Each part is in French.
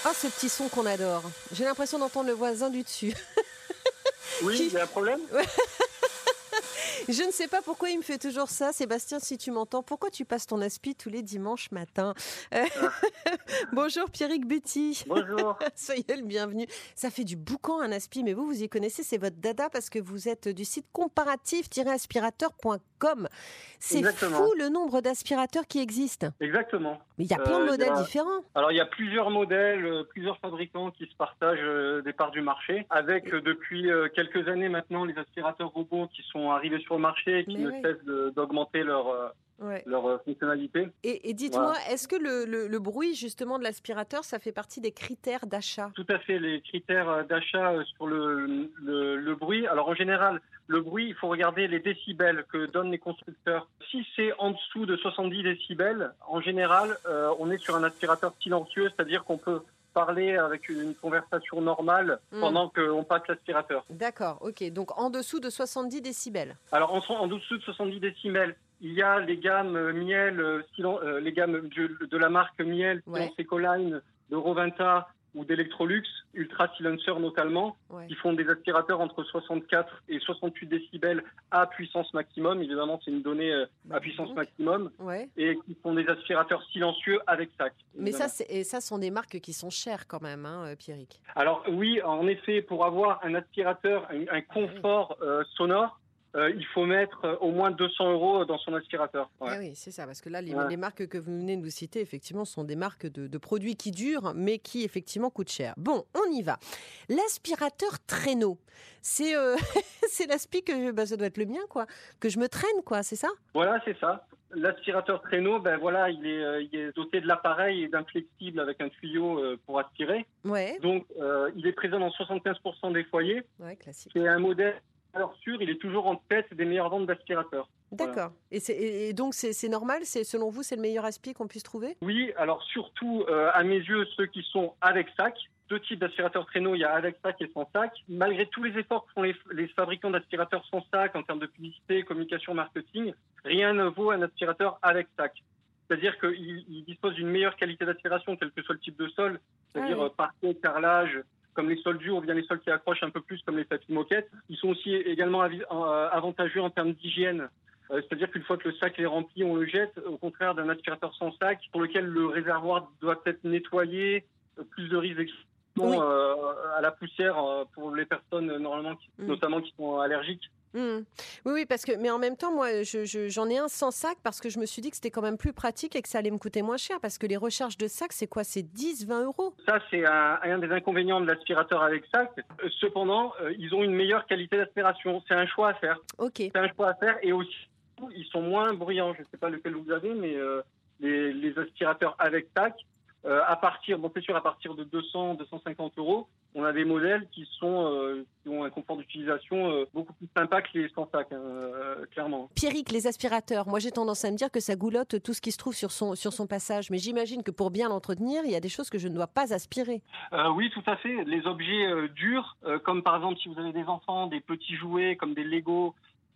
Ah, ce petit son qu'on adore. J'ai l'impression d'entendre le voisin du dessus. Oui, il y a un problème? Je ne sais pas pourquoi il me fait toujours ça. Sébastien, si tu m'entends, pourquoi tu passes ton aspi tous les dimanches matins? Euh, Ah, Bonjour Pierrick Buty. bonjour. Soyez le bienvenu. Ça fait du boucan un aspi, mais vous y connaissez, c'est votre dada parce que vous êtes du site comparatif-aspirateur.com. C'est Exactement. fou le nombre d'aspirateurs qui existent. Exactement. Mais il y a plein de Il y modèles a- différents. Alors, il y a plusieurs modèles, plusieurs fabricants qui se partagent des parts du marché, avec depuis quelques années maintenant les aspirateurs robots qui sont arrivés sur le marché et qui Mais ne ouais. cessent d'augmenter Ouais. leur fonctionnalité. Et dites-moi, Voilà. est-ce que le bruit justement de l'aspirateur, ça fait partie des critères d'achat? Tout à fait, les critères d'achat sur le bruit. Alors, en général, le bruit, il faut regarder les décibels que donnent les constructeurs. Si c'est en dessous de 70 décibels, en général, on est sur un aspirateur silencieux, c'est-à-dire qu'on peut parler avec une conversation normale pendant qu'on passe l'aspirateur. D'accord, ok. Donc en dessous de 70 décibels. Alors, en dessous de 70 décibels, il y a les gammes Miel, les gammes de la marque Miel, Ouais. Silence Ecoline, de Roventa ou d'Electrolux, Ultra Silencer notamment, Ouais. qui font des aspirateurs entre 64 et 68 décibels à puissance maximum. Évidemment, c'est une donnée à puissance donc. maximum. Ouais. Et qui sont des aspirateurs silencieux avec sac. Mais évidemment. ça sont des marques qui sont chères quand même, hein, Pierrick. Alors oui, en effet, pour avoir un aspirateur, un confort sonore, il faut mettre au moins 200 € dans son aspirateur. Ouais. Eh oui, c'est ça, parce que là, Ouais. les marques que vous venez de nous citer, effectivement, sont des marques de produits qui durent, mais qui, effectivement, coûtent cher. Bon, on y va. L'aspirateur traîneau, c'est c'est l'aspi ça doit être le mien, quoi, que je me traîne, quoi, c'est ça? Voilà, c'est ça. L'aspirateur traîneau, ben voilà, il est doté de l'appareil et d'un flexible avec un tuyau pour aspirer. Ouais, Donc, il est présent dans 75% des foyers. ouais, classique. C'est un modèle alors sûr, il est toujours en tête des meilleures ventes d'aspirateurs. Voilà. D'accord. Et donc, c'est normal? Selon vous, c'est le meilleur aspi qu'on puisse trouver? Oui, alors surtout, à mes yeux, ceux qui sont avec sac. Deux types d'aspirateurs traîneau, il y a avec sac et sans sac. Malgré tous les efforts que font les fabricants d'aspirateurs sans sac en termes de publicité, communication, marketing, rien ne vaut un aspirateur avec sac. C'est-à-dire qu'il dispose d'une meilleure qualité d'aspiration, quel que soit le type de sol, c'est-à-dire parquet, carrelage, comme les sols durs ou bien les sols qui accrochent un peu plus comme les tapis moquettes. Ils sont aussi également avantageux en termes d'hygiène. C'est-à-dire qu'une fois que le sac est rempli, on le jette, au contraire d'un aspirateur sans sac, pour lequel le réservoir doit être nettoyé, plus de risques d'exposition à la poussière pour les personnes normalement, notamment qui sont allergiques. Oui, oui, mais en même temps, moi, j'en ai un sans sac parce que je me suis dit que c'était quand même plus pratique et que ça allait me coûter moins cher parce que les recharges de sac, c'est quoi? C'est 10, 20 €? Ça, c'est un des inconvénients de l'aspirateur avec sac. Cependant, ils ont une meilleure qualité d'aspiration. C'est un choix à faire. Ok. C'est un choix à faire et aussi, ils sont moins bruyants. Je ne sais pas lequel vous avez, mais les aspirateurs avec sac, à partir de 200, 250 €, on a des modèles qui ont un confort d'utilisation beaucoup plus sympa que les sans sac, clairement. Pierrick, les aspirateurs, moi j'ai tendance à me dire que ça goulotte tout ce qui se trouve sur son passage, mais j'imagine que pour bien l'entretenir, il y a des choses que je ne dois pas aspirer. Oui, tout à fait. Les objets durs, comme par exemple si vous avez des enfants, des petits jouets comme des Lego,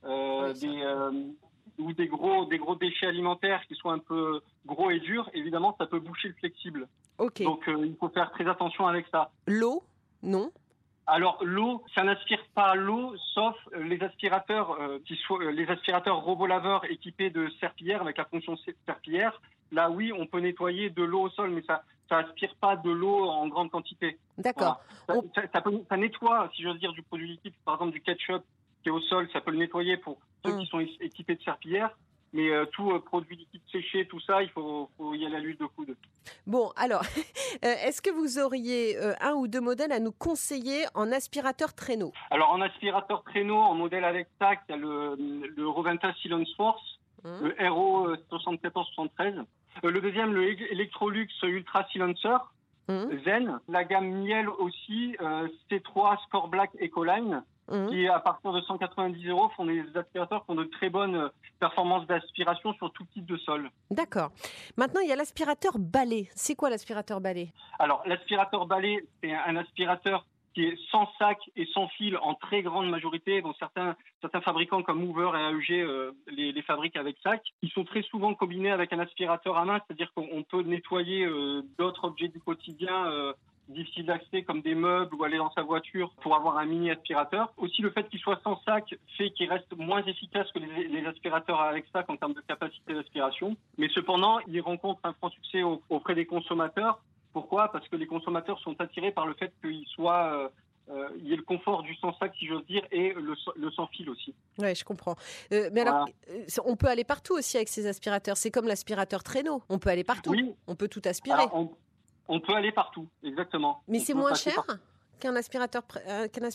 ou des gros déchets alimentaires qui sont un peu gros et durs, évidemment, ça peut boucher le flexible. Ok. Donc, il faut faire très attention avec ça. L'eau? Non. Alors, l'eau, ça n'aspire pas l'eau, sauf les aspirateurs, les aspirateurs robots-laveurs équipés de serpillières, avec la fonction serpillière. Là, oui, on peut nettoyer de l'eau au sol, mais ça aspire pas de l'eau en grande quantité. D'accord. Voilà. Ça nettoie, si j'ose dire, du produit liquide, par exemple du ketchup qui est au sol, ça peut le nettoyer pour ceux qui sont équipés de serpillière. Mais tout produit liquide séché, tout ça, il faut y aller à l'huile de coude. Bon, alors, est-ce que vous auriez un ou deux modèles à nous conseiller en aspirateur traîneau? Alors, en aspirateur traîneau, en modèle avec sac, il y a le Roventa Silence Force, le RO 7473. Le deuxième, le Electrolux Ultra Silencer, Zen. La gamme Miel aussi, C3 Score Black Ecoline, qui à partir de 190 € font des aspirateurs qui ont de très bonnes performances d'aspiration sur tout type de sol. D'accord. Maintenant, il y a l'aspirateur balai. C'est quoi l'aspirateur balai? Alors, l'aspirateur balai, c'est un aspirateur qui est sans sac et sans fil en très grande majorité. Donc certains fabricants comme Hoover et AEG les fabriquent avec sac. Ils sont très souvent combinés avec un aspirateur à main, c'est-à-dire qu'on peut nettoyer d'autres objets du quotidien difficiles d'accès comme des meubles ou aller dans sa voiture pour avoir un mini aspirateur. Aussi, le fait qu'il soit sans sac fait qu'il reste moins efficace que les aspirateurs avec sac en termes de capacité d'aspiration. Mais cependant, il rencontre un franc succès auprès des consommateurs. Pourquoi ? Parce que les consommateurs sont attirés par le fait qu'il soit... il y ait le confort du sans-sac, si j'ose dire, et le sans-fil aussi. Oui, je comprends. Mais alors, on peut aller partout aussi avec ces aspirateurs. C'est comme l'aspirateur traîneau. On peut aller partout. Oui. On peut tout aspirer. Alors, on peut aller partout, exactement. Mais c'est moins cher qu'un aspirateur traîneau ?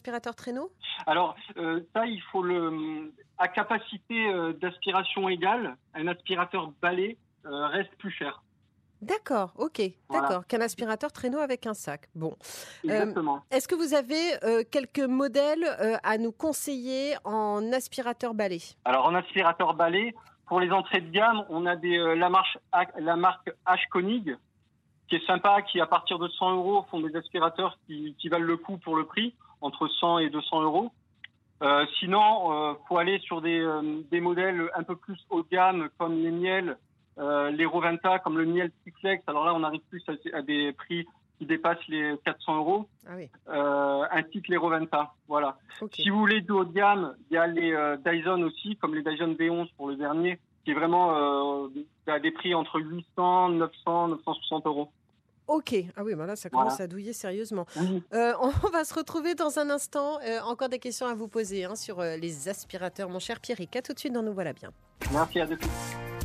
Alors, ça, il faut à capacité d'aspiration égale, un aspirateur balai reste plus cher. D'accord, ok, voilà. D'accord. Qu'un aspirateur traîneau avec un sac. Bon. Exactement. Est-ce que vous avez quelques modèles à nous conseiller en aspirateur balai ? Alors, en aspirateur balai, pour les entrées de gamme, on a la marque H-Konig, qui est sympa, qui à partir de 100 € font des aspirateurs qui valent le coup pour le prix, entre 100 et 200 €. Sinon, faut aller sur des modèles un peu plus haut de gamme, comme les miels, les Roventa, comme le miel Triflex. Alors là, on arrive plus à des prix qui dépassent les 400 €. Ah oui. Ainsi que les Roventa. Voilà. Okay. Si vous voulez du haut de gamme, il y a les Dyson aussi, comme les Dyson V11 pour le dernier, qui est vraiment à des prix entre 800, 900, 960 €. Ok, ah oui, ben là ça commence à douiller sérieusement. Oui. On va se retrouver dans un instant. Encore des questions à vous poser sur les aspirateurs, mon cher Pierrick. À tout de suite dans Nous Voilà Bien. Merci, à de suite.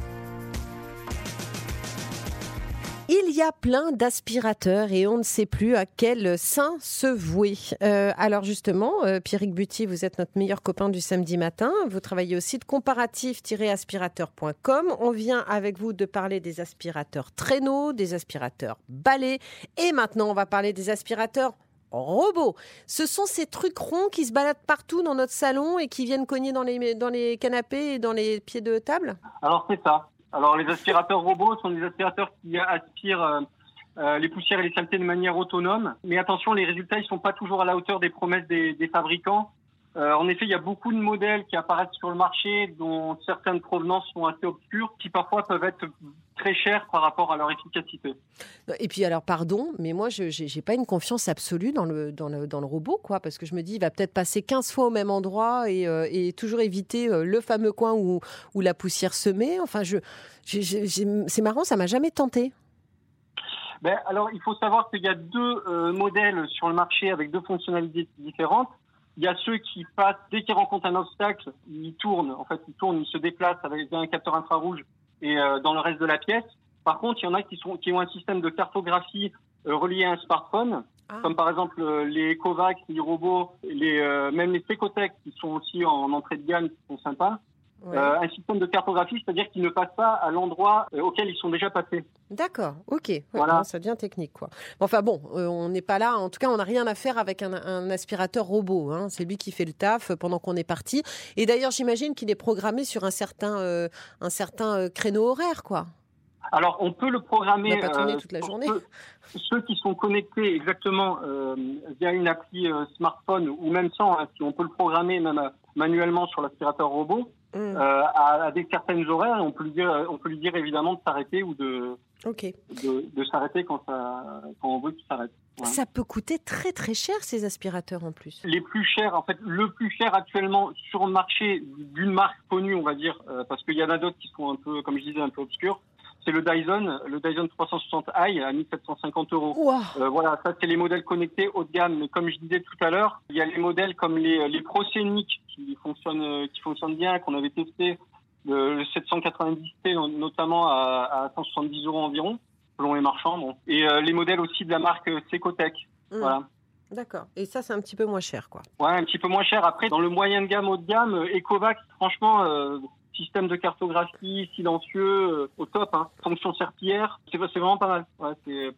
Il y a plein d'aspirateurs et on ne sait plus à quel saint se vouer. Alors justement, Pierrick Buty, vous êtes notre meilleur copain du samedi matin. Vous travaillez au site comparatif-aspirateur.com. On vient avec vous de parler des aspirateurs traîneaux, des aspirateurs balais. Et maintenant, on va parler des aspirateurs robots. Ce sont ces trucs ronds qui se baladent partout dans notre salon et qui viennent cogner dans les canapés et dans les pieds de table ? Alors c'est ça. Alors, les aspirateurs robots sont des aspirateurs qui aspirent les poussières et les saletés de manière autonome. Mais attention, les résultats, ils sont pas toujours à la hauteur des promesses des fabricants. En effet, il y a beaucoup de modèles qui apparaissent sur le marché dont certaines provenances sont assez obscures, qui parfois peuvent être très chers par rapport à leur efficacité. Et puis alors, pardon, mais moi, je n'ai pas une confiance absolue dans le robot, quoi, parce que je me dis, il va peut-être passer 15 fois au même endroit et toujours éviter le fameux coin où la poussière se met. Enfin, c'est marrant, ça m'a jamais tenté. Alors, il faut savoir qu'il y a deux modèles sur le marché avec deux fonctionnalités différentes. Il y a ceux qui passent, dès qu'ils rencontrent un obstacle, ils tournent, ils se déplacent avec un capteur infrarouge et dans le reste de la pièce. Par contre, il y en a qui ont un système de cartographie relié à un smartphone, comme par exemple les Ecovac, les robots, même les Secotec qui sont aussi en entrée de gamme, qui sont sympas. Ouais. Un système de cartographie, c'est-à-dire qu'ils ne passent pas à l'endroit auquel ils sont déjà passés. D'accord, ok. Ouais, voilà. Ça devient technique, quoi. Enfin bon, on n'est pas là. En tout cas, on n'a rien à faire avec un aspirateur robot. C'est lui qui fait le taf pendant qu'on est parti. Et d'ailleurs, j'imagine qu'il est programmé sur un certain créneau horaire, quoi. Alors, on peut le programmer. On va pas tourner toute la journée. Ceux qui sont connectés exactement via une appli smartphone ou même sans, si on peut le programmer même manuellement sur l'aspirateur robot. À certaines horaires, on peut lui dire évidemment de s'arrêter ou de s'arrêter quand on veut qu'il s'arrête. Ouais. Ça peut coûter très très cher ces aspirateurs en plus. Les plus chers, en fait, le plus cher actuellement sur le marché d'une marque connue, on va dire, parce qu'il y en a d'autres qui sont un peu, comme je disais, un peu obscurs. C'est le Dyson 360i à 1 750 €. Wow. Voilà, ça c'est les modèles connectés haut de gamme. Mais comme je disais tout à l'heure, il y a les modèles comme les ProScenic qui fonctionnent bien, qu'on avait testé, le 790T notamment à 170 € environ, selon les marchands. Bon. Et les modèles aussi de la marque Secotec. Voilà. D'accord. Et ça, c'est un petit peu moins cher, quoi. Ouais, un petit peu moins cher. Après, dans le moyen de gamme, haut de gamme, Ecovac, franchement, système de cartographie silencieux, au top. Fonction serpillière, c'est vraiment pas mal. Ouais,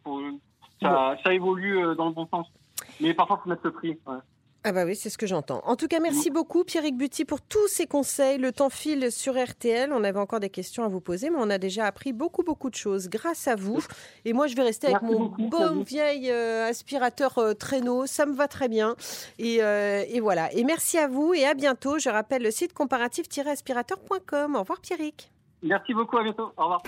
ça évolue dans le bon sens. Mais parfois, il faut mettre le prix. Ouais. Ah bah oui, c'est ce que j'entends. En tout cas, merci beaucoup Pierrick Buty pour tous ces conseils. Le temps file sur RTL. On avait encore des questions à vous poser, mais on a déjà appris beaucoup de choses grâce à vous. Et moi, je vais rester avec mon bon vieil aspirateur traîneau. Ça me va très bien. Et voilà. Et merci à vous et à bientôt. Je rappelle le site comparatif-aspirateur.com. Au revoir Pierrick. Merci beaucoup, à bientôt. Au revoir.